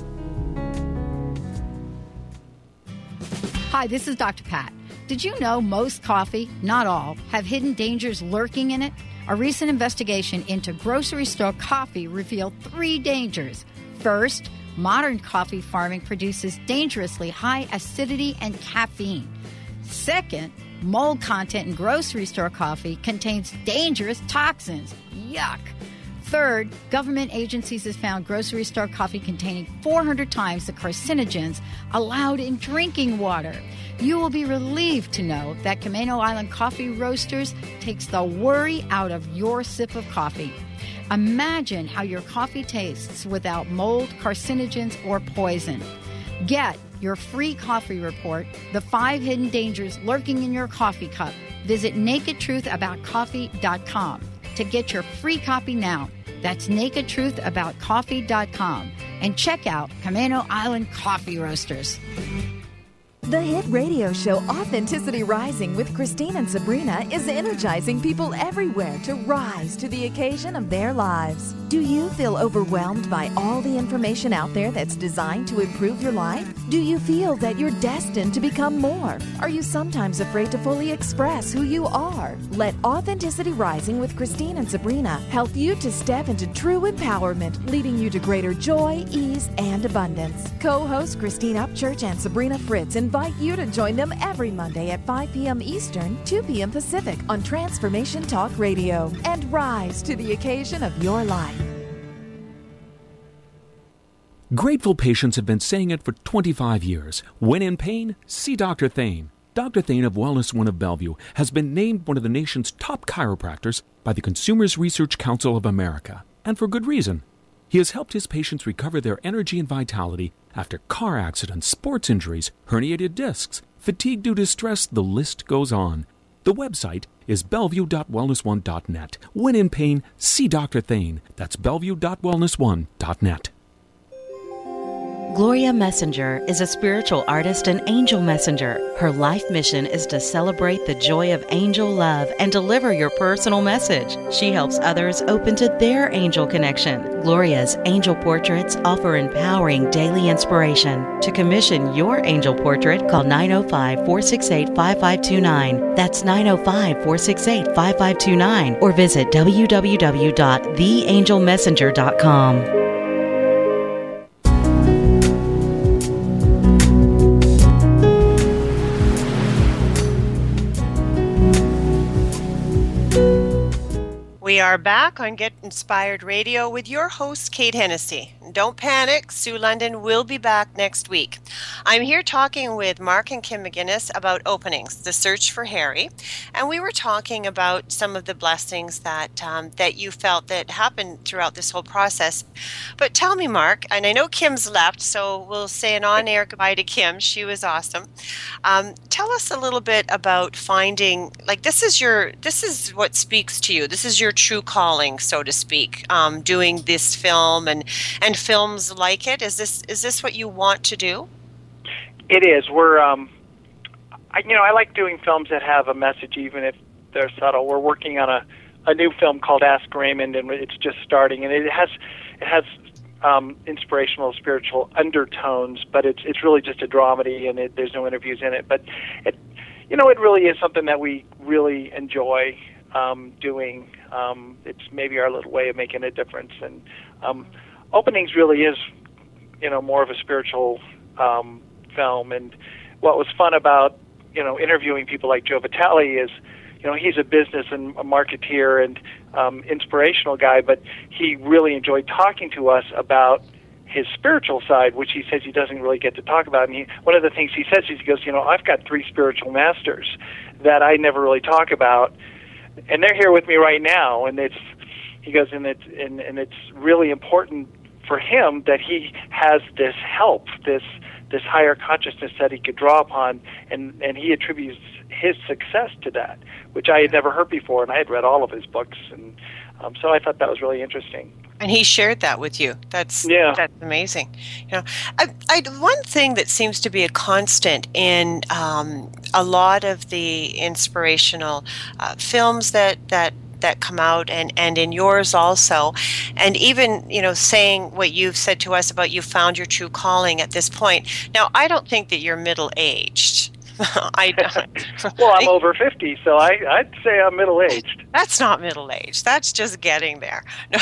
Hi, this is Dr. Pat. Did you know most coffee, not all, have hidden dangers lurking in it? A recent investigation into grocery store coffee revealed 3 dangers. First, modern coffee farming produces dangerously high acidity and caffeine. Second, mold content in grocery store coffee contains dangerous toxins. Yuck. Third, government agencies have found grocery store coffee containing 400 times the carcinogens allowed in drinking water. You will be relieved to know that Camano Island Coffee Roasters takes the worry out of your sip of coffee. Imagine how your coffee tastes without mold, carcinogens, or poison. Get your free coffee report, The 5 Hidden Dangers Lurking in Your Coffee Cup. Visit NakedTruthAboutCoffee.com to get your free copy now. That's NakedTruthAboutCoffee.com. And check out Camano Island Coffee Roasters. The hit radio show Authenticity Rising with Christine and Sabrina is energizing people everywhere to rise to the occasion of their lives. Do you feel overwhelmed by all the information out there that's designed to improve your life? Do you feel that you're destined to become more? Are you sometimes afraid to fully express who you are? Let Authenticity Rising with Christine and Sabrina help you to step into true empowerment, leading you to greater joy, ease, and abundance. Co-hosts Christine Upchurch and Sabrina Fritz invite you to join them every Monday at 5 p.m. Eastern, 2 p.m. Pacific on Transformation Talk Radio, and rise to the occasion of your life. Grateful patients have been saying it for 25 years. When in pain, see Dr. Thane. Dr. Thane of Wellness One of Bellevue has been named one of the nation's top chiropractors by the Consumers Research Council of America, and for good reason. He has helped his patients recover their energy and vitality after car accidents, sports injuries, herniated discs, fatigue due to stress, the list goes on. The website is bellevue.wellness1.net. When in pain, see Dr. Thane. That's bellevue.wellness1.net. Gloria Messenger is a spiritual artist and angel messenger. Her life mission is to celebrate the joy of angel love and deliver your personal message. She helps others open to their angel connection. Gloria's angel portraits offer empowering daily inspiration. To commission your angel portrait, call 905-468-5529. That's 905-468-5529. Or visit www.theangelmessenger.com. We are back on Get Inspired Radio with your host, Kate Hennessy. Don't panic, Sue London will be back next week. I'm here talking with Mark and Kim McGinnis about Openings, the search for Harry, and we were talking about some of the blessings that that you felt that happened throughout this whole process. But tell me, Mark, and I know Kim's left, so we'll say an on-air goodbye to Kim. She was awesome. Tell us a little bit about finding, like, this is what speaks to you. This is your true calling, so to speak, doing this film and films like it. Is this what you want to do? It is. We're I like doing films that have a message, even if they're subtle. We're working on a new film called Ask Raymond, and it's just starting, and it has inspirational, spiritual undertones, but it's really just a dramedy, and there's no interviews in it. But it really is something that we really enjoy doing. It's maybe our little way of making a difference, and Openings really is, more of a spiritual film. And what was fun about, interviewing people like Joe Vitale is, he's a business and a marketeer and inspirational guy, but he really enjoyed talking to us about his spiritual side, which he says he doesn't really get to talk about. And one of the things he says is, he goes, I've got 3 spiritual masters that I never really talk about, and they're here with me right now. And it's really important for him that he has this help, this higher consciousness that he could draw upon, and he attributes his success to that, which I had never heard before, and I had read all of his books, and so I thought that was really interesting. And he shared that with you. That's amazing. One thing that seems to be a constant in a lot of the inspirational films that come out, and in yours also, and even saying what you've said to us about you found your true calling at this point. Now, I don't think that you're middle-aged. Well, I'm over 50, so I'd say I'm middle-aged. That's not middle-aged. That's just getting there. No,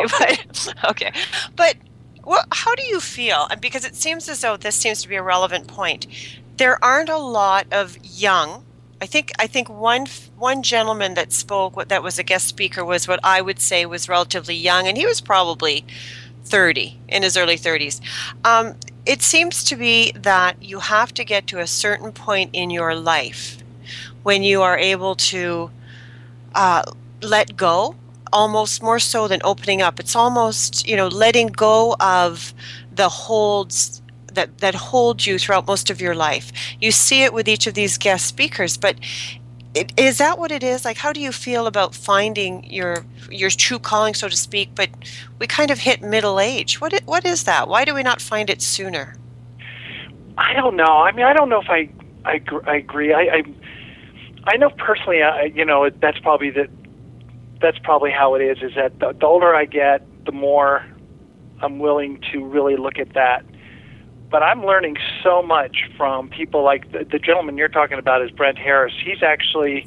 but how do you feel? Because it seems as though this seems to be a relevant point. There aren't a lot of young. I think one gentleman that spoke, that was a guest speaker, was what I would say was relatively young, and he was probably 30, in his early 30s. It seems to be that you have to get to a certain point in your life when you are able to let go, almost more so than opening up. It's almost, letting go of the holds that hold you throughout most of your life. You see it with each of these guest speakers, but is that what it is? Like, how do you feel about finding your true calling, so to speak, but we kind of hit middle age? What is that? Why do we not find it sooner? I don't know. I mean, I don't know if I agree. I know personally, that's probably how it is that the older I get, the more I'm willing to really look at that. But I'm learning so much from people like the gentleman you're talking about is Brent Harris. He's actually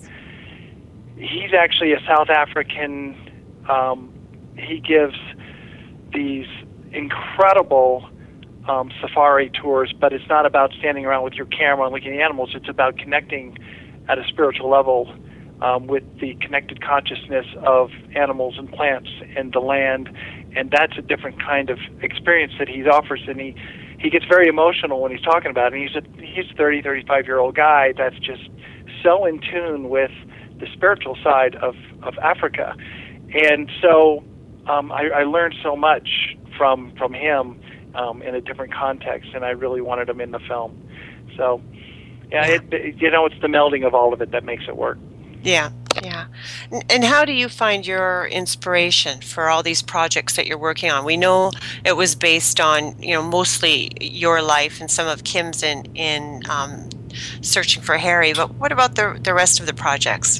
a South African. He gives these incredible safari tours, but it's not about standing around with your camera and looking at animals. It's about connecting at a spiritual level with the connected consciousness of animals and plants and the land, and that's a different kind of experience that he offers. And he gets very emotional when he's talking about it. And he's a 30, 35-year-old guy that's just so in tune with the spiritual side of Africa. And so I learned so much from him in a different context, and I really wanted him in the film. So, it's the melding of all of it that makes it work. Yeah. And how do you find your inspiration for all these projects that you're working on? We know it was based on, mostly your life and some of Kim's in Searching for Harry, but what about the rest of the projects?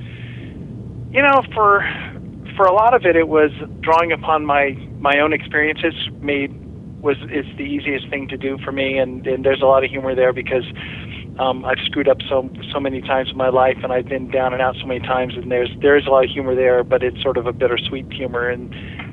For a lot of it was drawing upon my own experiences is the easiest thing to do for me, and there's a lot of humor there because I've screwed up so many times in my life, and I've been down and out so many times, and there is a lot of humor there, but it's sort of a bittersweet humor, and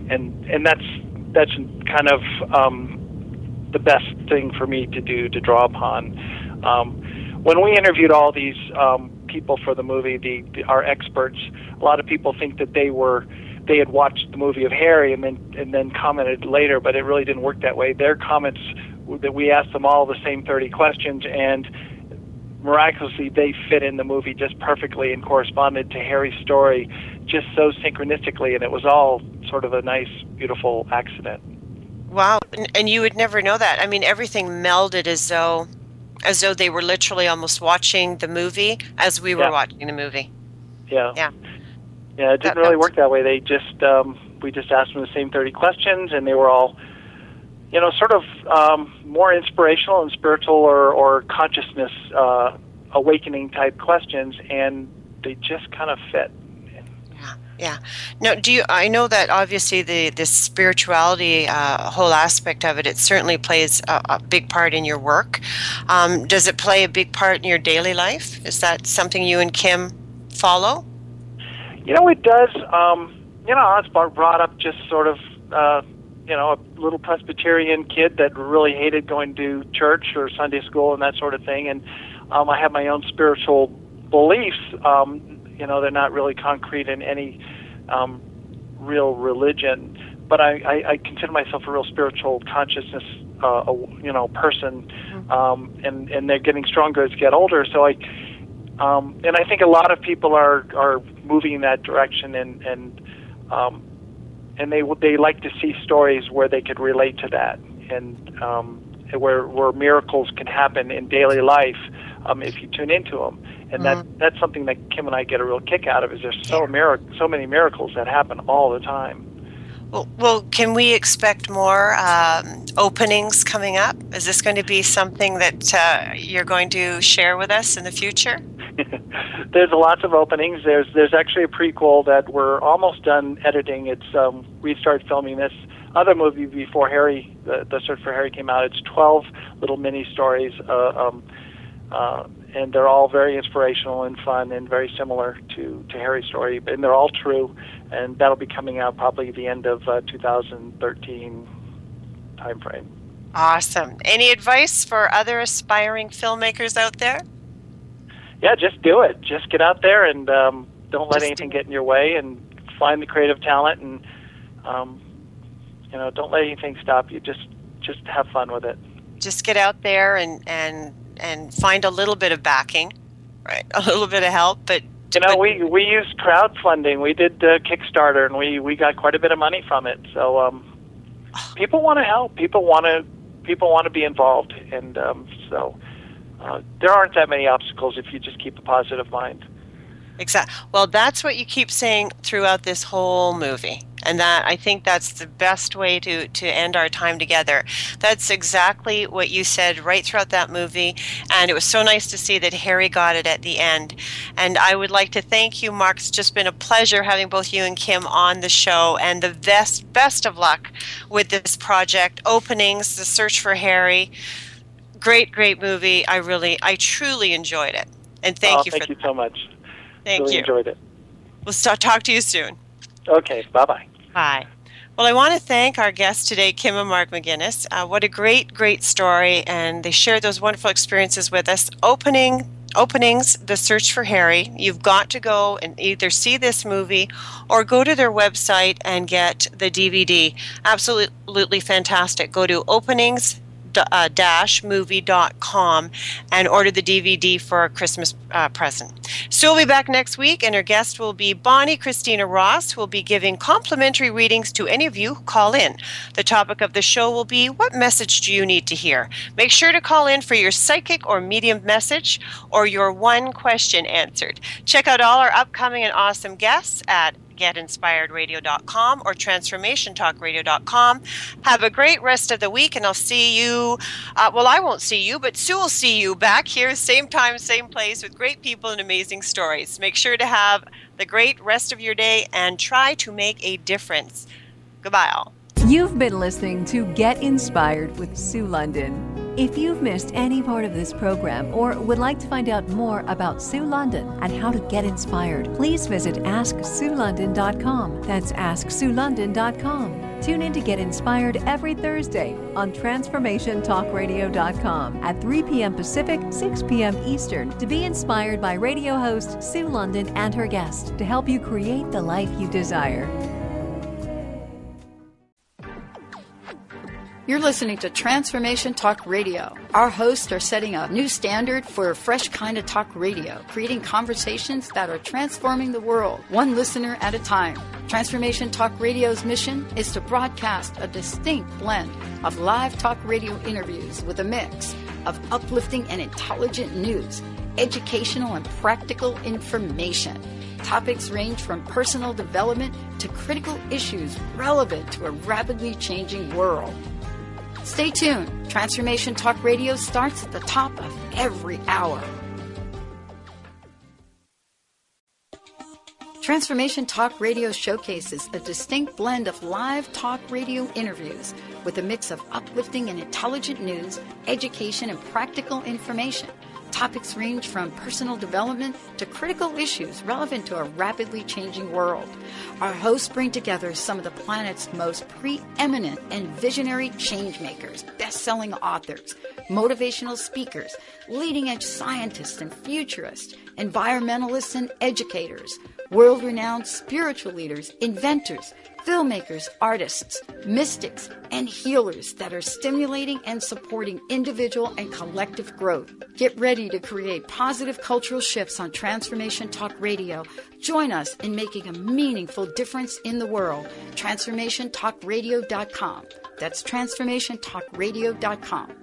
that's kind of the best thing for me to do, to draw upon. When we interviewed all these people for the movie, our experts, a lot of people think that they had watched the movie of Harry and then commented later, but it really didn't work that way. Their comments, that we asked them all the same 30 questions, and miraculously they fit in the movie just perfectly and corresponded to Harry's story just so synchronistically, and it was all sort of a nice, beautiful accident. Wow, and you would never know that. I mean, everything melded as though they were literally almost watching the movie as we were watching the movie. Yeah, it didn't really work that way. They just we just asked them the same 30 questions, and they were all, sort of more inspirational and spiritual or consciousness awakening type questions, and they just kind of fit. Yeah. Now, I know that obviously this spirituality whole aspect of it certainly plays a big part in your work. Does it play a big part in your daily life? Is that something you and Kim follow? It does. I was brought up just sort of, a little Presbyterian kid that really hated going to church or Sunday school and that sort of thing. And I have my own spiritual beliefs. They're not really concrete in any real religion, but I consider myself a real spiritual consciousness, person, and they're getting stronger as you get older. So and I think a lot of people are moving in that direction, and they like to see stories where they could relate to that, and where miracles can happen in daily life if you tune into them. And that's something that Kim and I get a real kick out of. Is there's so many miracles that happen all the time. Well, can we expect more openings coming up? Is this going to be something that you're going to share with us in the future? There's lots of openings. There's actually a prequel that we're almost done editing. It's we started filming this other movie before Harry, the Search for Harry came out. It's 12 little mini stories, and they're all very inspirational and fun and very similar to Harry's story, and they're all true. And that'll be coming out probably the end of 2013 timeframe. Awesome. Any advice for other aspiring filmmakers out there? Yeah, just do it. Just get out there and don't let anything get in your way, and find the creative talent, and don't let anything stop you. Just have fun with it. Just get out there and find a little bit of backing, right? A little bit of help, but we used crowdfunding. We did Kickstarter, and we got quite a bit of money from it. So people want to help. People want to be involved, and so there aren't that many obstacles if you just keep a positive mind. Exactly. Well, that's what you keep saying throughout this whole movie. And I think that's the best way to end our time together. That's exactly what you said right throughout that movie. And it was so nice to see that Harry got it at the end. And I would like to thank you, Mark. It's just been a pleasure having both you and Kim on the show. And the best of luck with this project. Openings, The Search for Harry. Great movie. I truly enjoyed it. And thank you so much. Thank you. Enjoyed it. We'll talk to you soon. Okay. Bye-bye. Bye. Well, I want to thank our guests today, Kim and Mark McGinnis. What a great story, and they shared those wonderful experiences with us. Openings, The Search for Harry. You've got to go and either see this movie or go to their website and get the DVD. Absolutely fantastic. Go to openings.ca universal-movie.com and order the DVD for a Christmas present. Sue will be back next week, and her guest will be Bonnie Christina Ross, who will be giving complimentary readings to any of you who call in. The topic of the show will be, what message do you need to hear? Make sure to call in for your psychic or medium message or your one question answered. Check out all our upcoming and awesome guests at getinspiredradio.com or transformationtalkradio.com. Have a great rest of the week, and I'll see you, I won't see you, but Sue will see you back here, same time, same place, with great people and amazing stories. Make sure to have the great rest of your day and try to make a difference. Goodbye, all. You've been listening to Get Inspired with Sue London. If you've missed any part of this program or would like to find out more about Sue London and how to get inspired, please visit AskSueLondon.com. That's AskSueLondon.com. Tune in to Get Inspired every Thursday on TransformationTalkRadio.com at 3 p.m. Pacific, 6 p.m. Eastern to be inspired by radio host Sue London and her guests to help you create the life you desire. You're listening to Transformation Talk Radio. Our hosts are setting a new standard for a fresh kind of talk radio, creating conversations that are transforming the world, one listener at a time. Transformation Talk Radio's mission is to broadcast a distinct blend of live talk radio interviews with a mix of uplifting and intelligent news, educational and practical information. Topics range from personal development to critical issues relevant to a rapidly changing world. Stay tuned. Transformation Talk Radio starts at the top of every hour. Transformation Talk Radio showcases a distinct blend of live talk radio interviews with a mix of uplifting and intelligent news, education, and practical information. Topics range from personal development to critical issues relevant to a rapidly changing world. Our hosts bring together some of the planet's most preeminent and visionary changemakers, best-selling authors, motivational speakers, leading-edge scientists and futurists, environmentalists and educators, world-renowned spiritual leaders, inventors, filmmakers, artists, mystics, and healers that are stimulating and supporting individual and collective growth. Get ready to create positive cultural shifts on Transformation Talk Radio. Join us in making a meaningful difference in the world. TransformationTalkRadio.com. That's TransformationTalkRadio.com.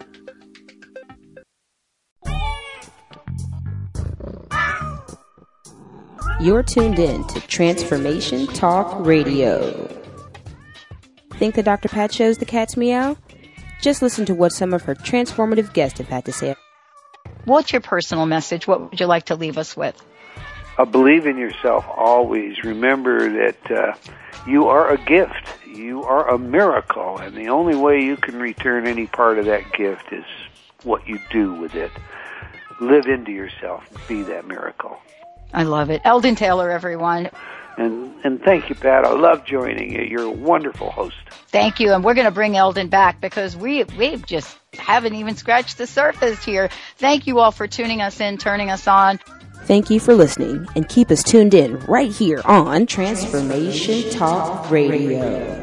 You're tuned in to Transformation Talk Radio. Think the Dr. Pat shows the cat's meow? Just listen to what some of her transformative guests have had to say. What's your personal message? What would you like to leave us with? Believe in yourself always. Remember that you are a gift. You are a miracle. And the only way you can return any part of that gift is what you do with it. Live into yourself. Be that miracle. I love it. Eldon Taylor, everyone. And thank you, Pat. I love joining you. You're a wonderful host. Thank you. And we're going to bring Eldon back because we just haven't even scratched the surface here. Thank you all for tuning us in, turning us on. Thank you for listening, and keep us tuned in right here on Transformation Talk Radio.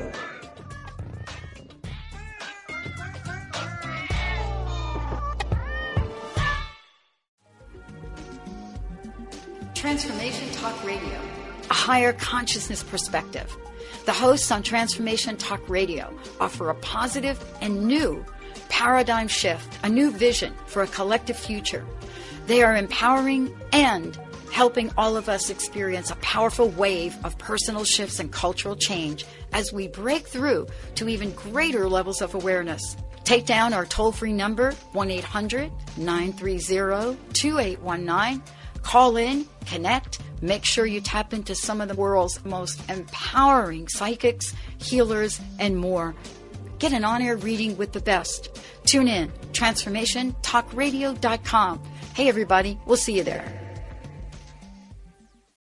Transformation Talk Radio, a higher consciousness perspective. The hosts on Transformation Talk Radio offer a positive and new paradigm shift, a new vision for a collective future. They are empowering and helping all of us experience a powerful wave of personal shifts and cultural change as we break through to even greater levels of awareness. Take down our toll-free number, 1-800-930-2819. Call in, connect, make sure you tap into some of the world's most empowering psychics, healers, and more. Get an on-air reading with the best. Tune in, TransformationTalkRadio.com. Hey, everybody, we'll see you there.